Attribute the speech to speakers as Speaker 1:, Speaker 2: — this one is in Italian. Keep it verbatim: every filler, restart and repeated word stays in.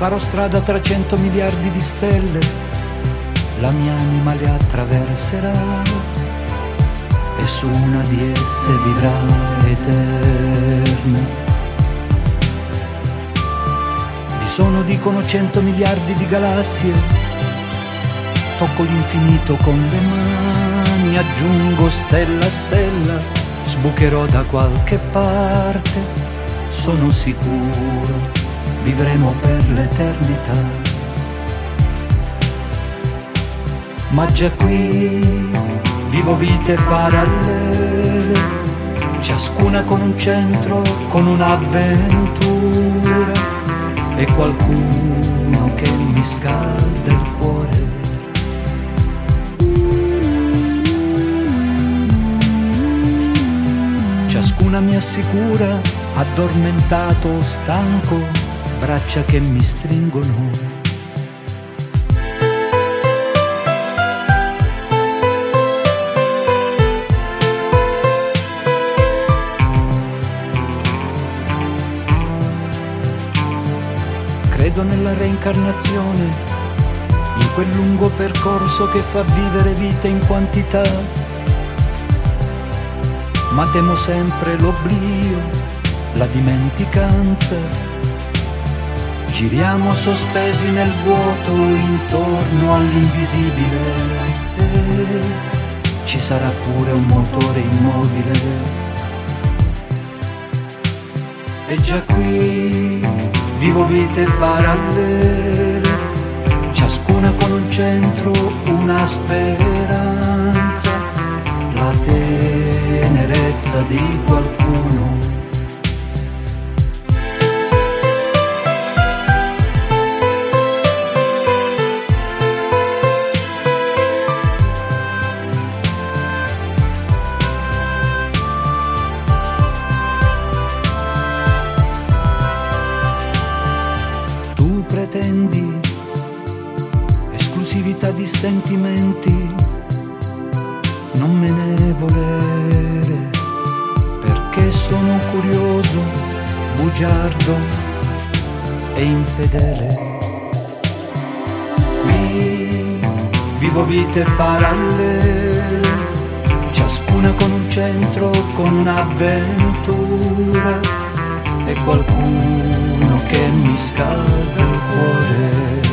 Speaker 1: Farò strada tra cento miliardi di stelle, la mia anima le attraverserà e su una di esse vivrà eterna. Vi sono, dicono, cento miliardi di galassie, tocco l'infinito con le mani, aggiungo stella a stella, sbucherò da qualche parte, sono sicuro vivremo per l'eternità. Ma già qui vivo vite parallele, ciascuna con un centro, con un'avventura e qualcuno che mi scalda il cuore. Ciascuna mi assicura, addormentato o stanco, braccia che mi stringono. Credo nella reincarnazione, in quel lungo percorso che fa vivere vite in quantità, ma temo sempre l'oblio, la dimenticanza. Giriamo sospesi nel vuoto intorno all'invisibile e ci sarà pure un motore immobile. E già qui vivo vite parallele, ciascuna con un centro, una speranza, la tenerezza di qualcuno. Pretendi esclusività di sentimenti, non me ne volere, perché sono curioso, bugiardo e infedele. Qui vivo vite parallele, ciascuna con un centro, con un'avventura e qualcuno che mi scalda il cuore.